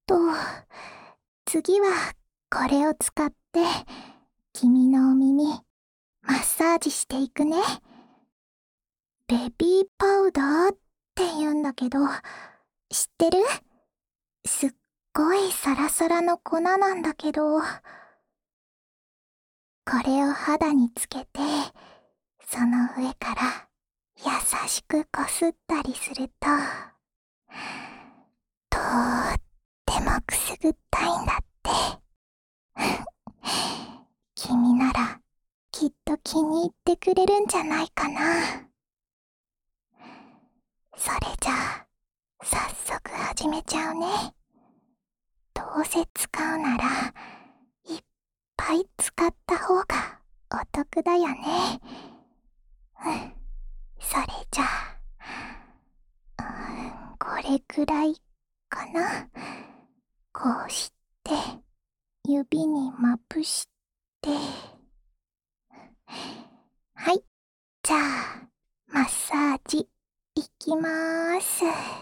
と、次はこれを使って君のお耳マッサージしていくね。ベビーパウダーって言うんだけど、知ってる？すっごいサラサラの粉なんだけど、これを肌につけて、その上から優しくこすったりすると、とーってもくすぐったいんだって。君ならきっと気に入ってくれるんじゃないかな。それじゃあ早速始めちゃうね。どうせ使うならいっぱい使った方がお得だよね。それじゃあ、これくらいかな。こうして指にまぶして、はい、じゃあマッサージいきまーす。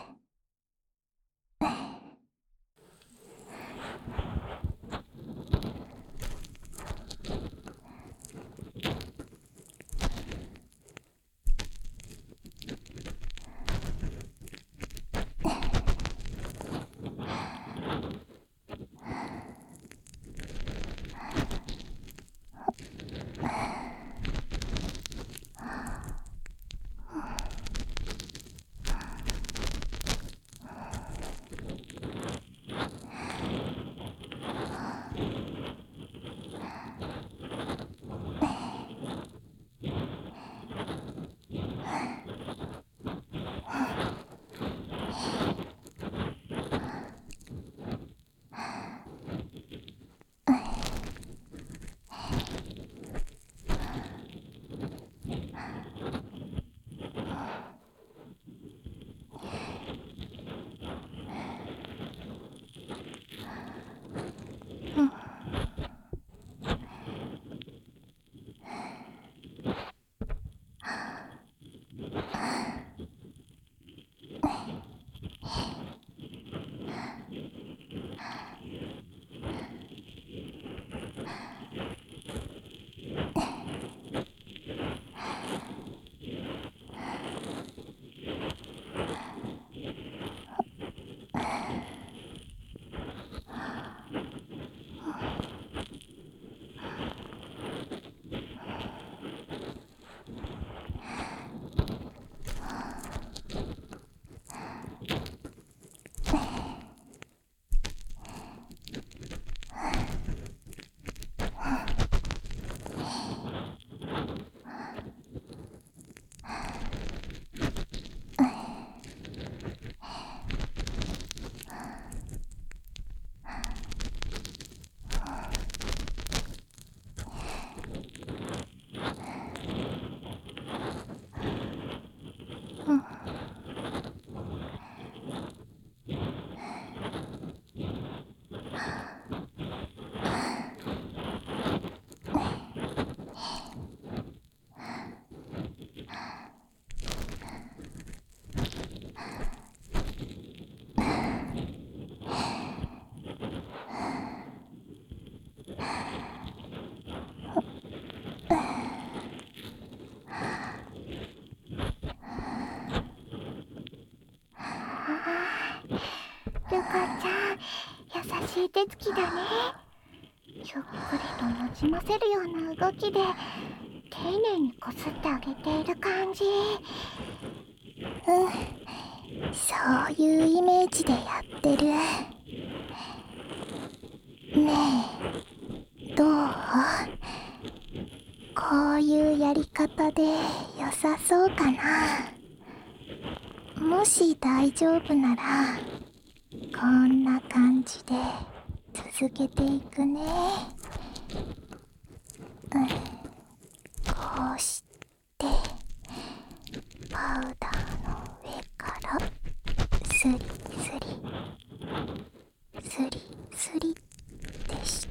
ルカちゃん、優しい手つきだね。ゆっくりとなじませるような動きで丁寧にこすってあげている感じ。そういうイメージでやってる。ねえ、どう？こういうやり方で良さそうかな。もし大丈夫ならこんな感じで続けていくね。こうしてパウダーの上からスリスリスリスリってして、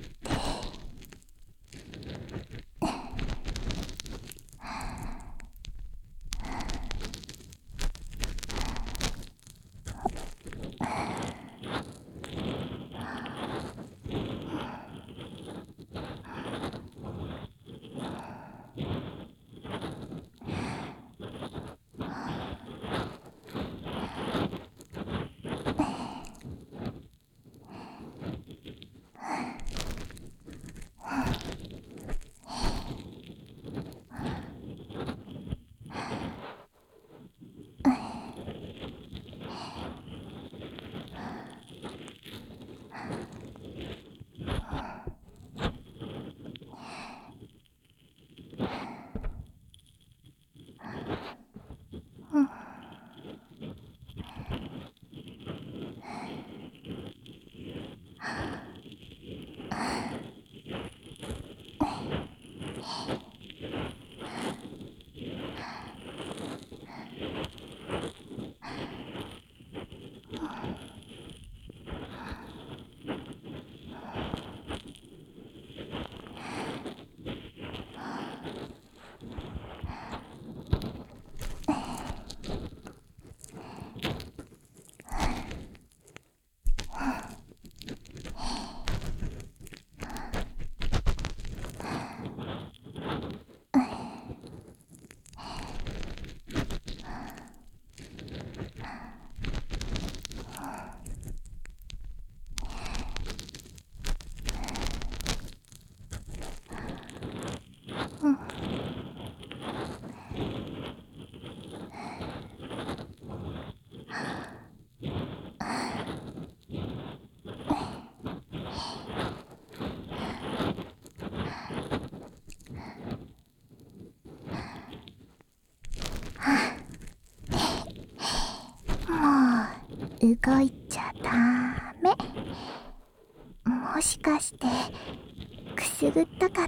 動いちゃダメ。もしかしてくすぐったかった？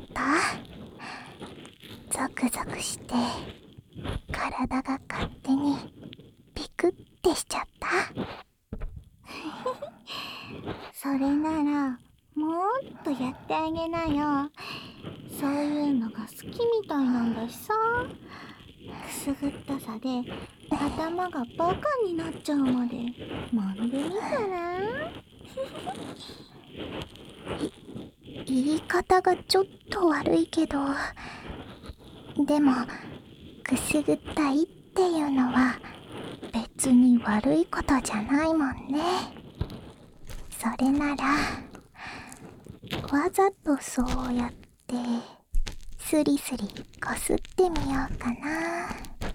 ゾクゾクして体が勝手にピクってしちゃった。 それならもっとやってあげなよ。そういうのが好きみたいなんだしさ。くすぐったさで頭がバカになっちゃうまで揉んでみたら？ 言い方がちょっと悪いけど、でもくすぐったいっていうのは別に悪いことじゃないもんね。それならわざとそうやってスリスリこすってみようかな。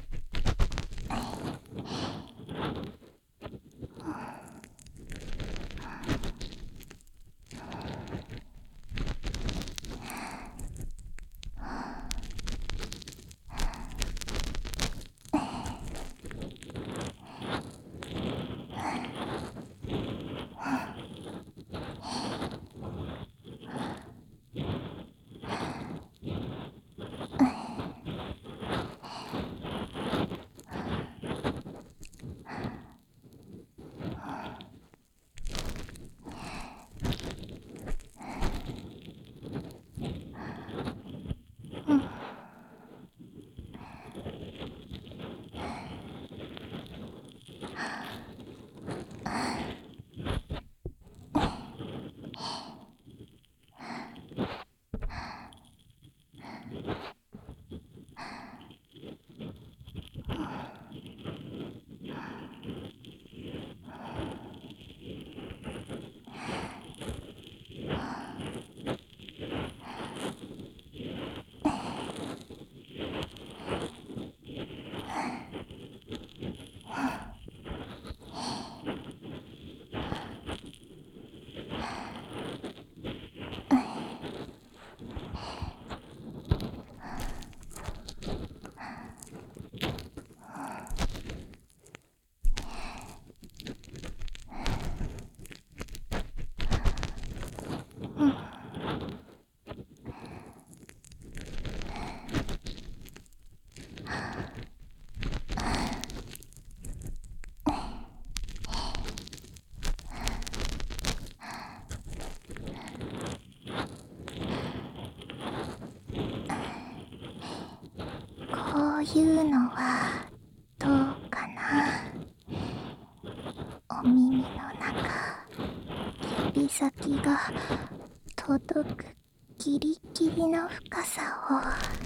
こういうのはどうかな。お耳の中、指先が届くギリギリの深さを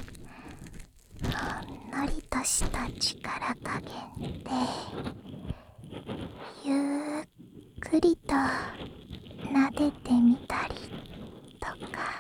ほんのりとした力加減でゆっくりと撫でてみたりとか。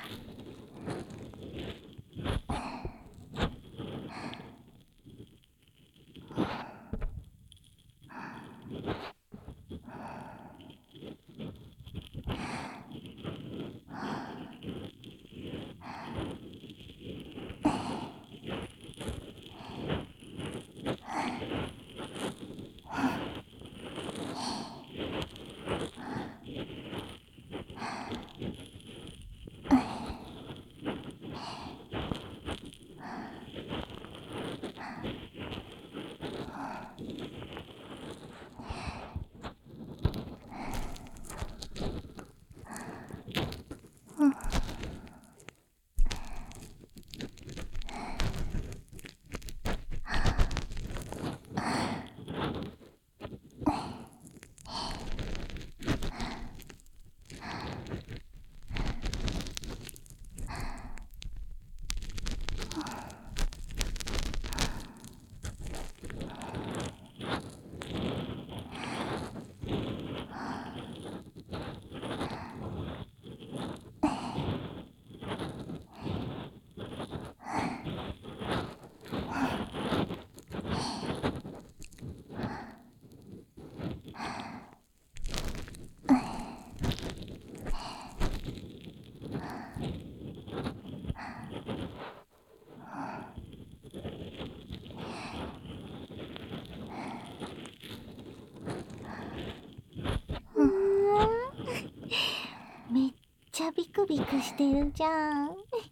ピクしてるじゃん。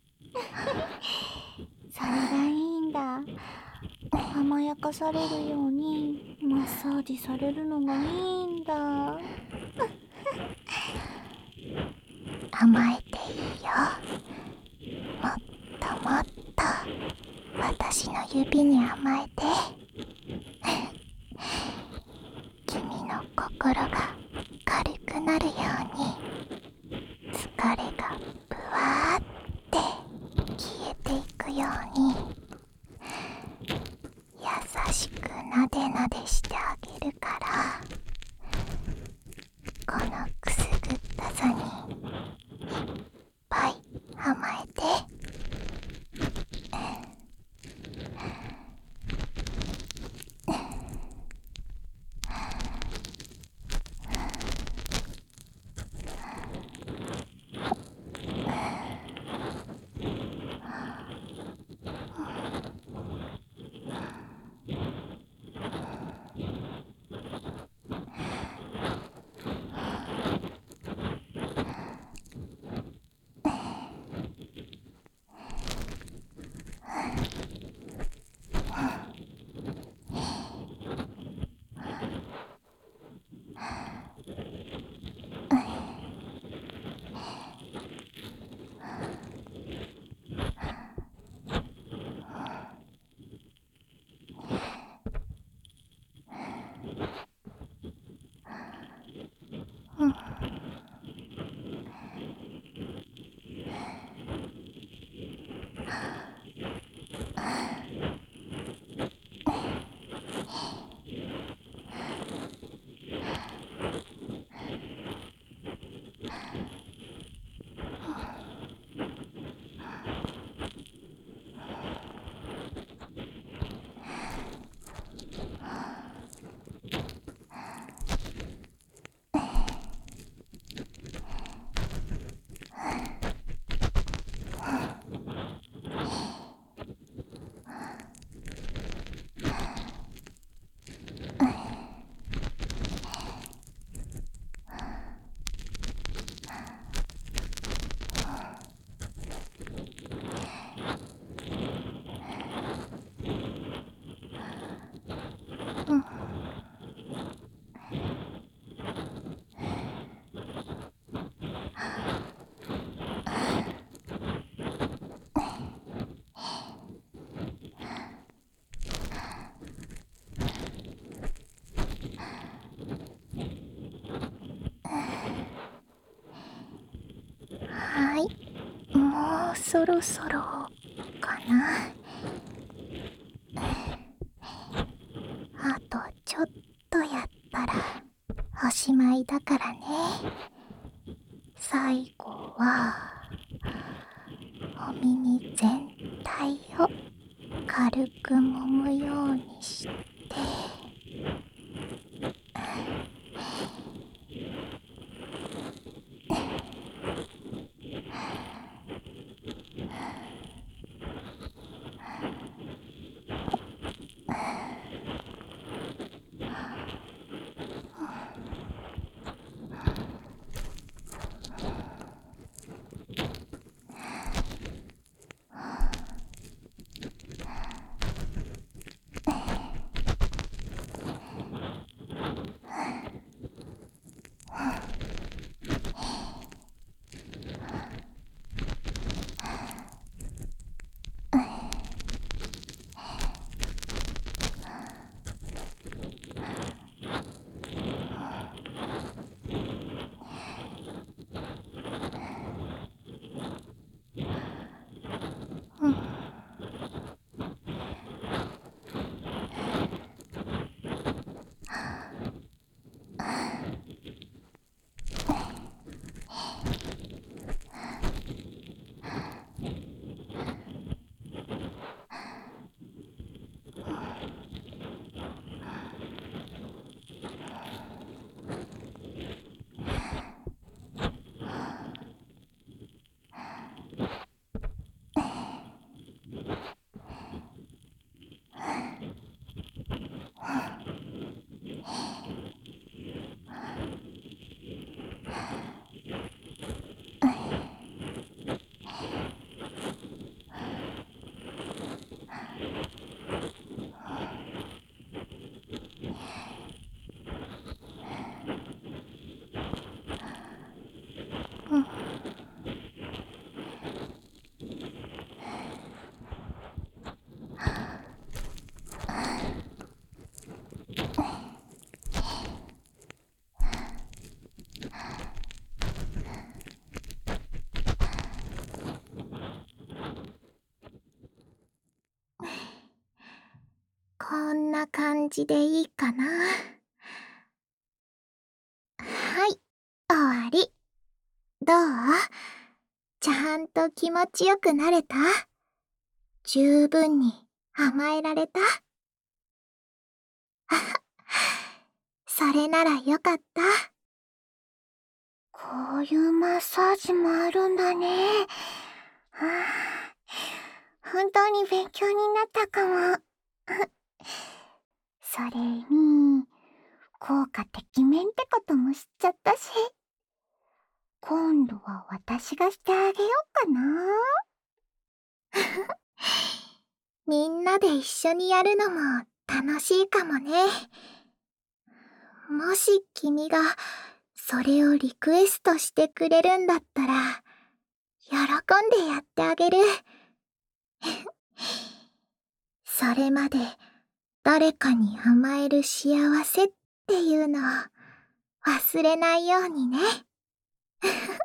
それがいいんだ。甘やかされるようにマッサージされるのがいいんだ。 甘えていいよ。もっともっと私の指に甘えて。君の心が軽くなるように、疲れがぶわーって消えていくように、優しくなでなでしてあげるから、このくすぐったさにいっぱい甘えて。はい、もうそろそろかな。あとちょっとやったらおしまいだからね。最後はお耳全体を軽く揉むようにして、 こんな感じでいいかな。はい、終わり。どう？ちゃんと気持ちよくなれた？十分に甘えられた？それならよかった。 こういうマッサージもあるんだね。本当に勉強になったかも。それに、効果てきめんってことも知っちゃったし、今度は私がしてあげようかな。 みんなで一緒にやるのも楽しいかもね。もし君がそれをリクエストしてくれるんだったら、喜んでやってあげる。それまで誰かに甘える幸せっていうのを忘れないようにね。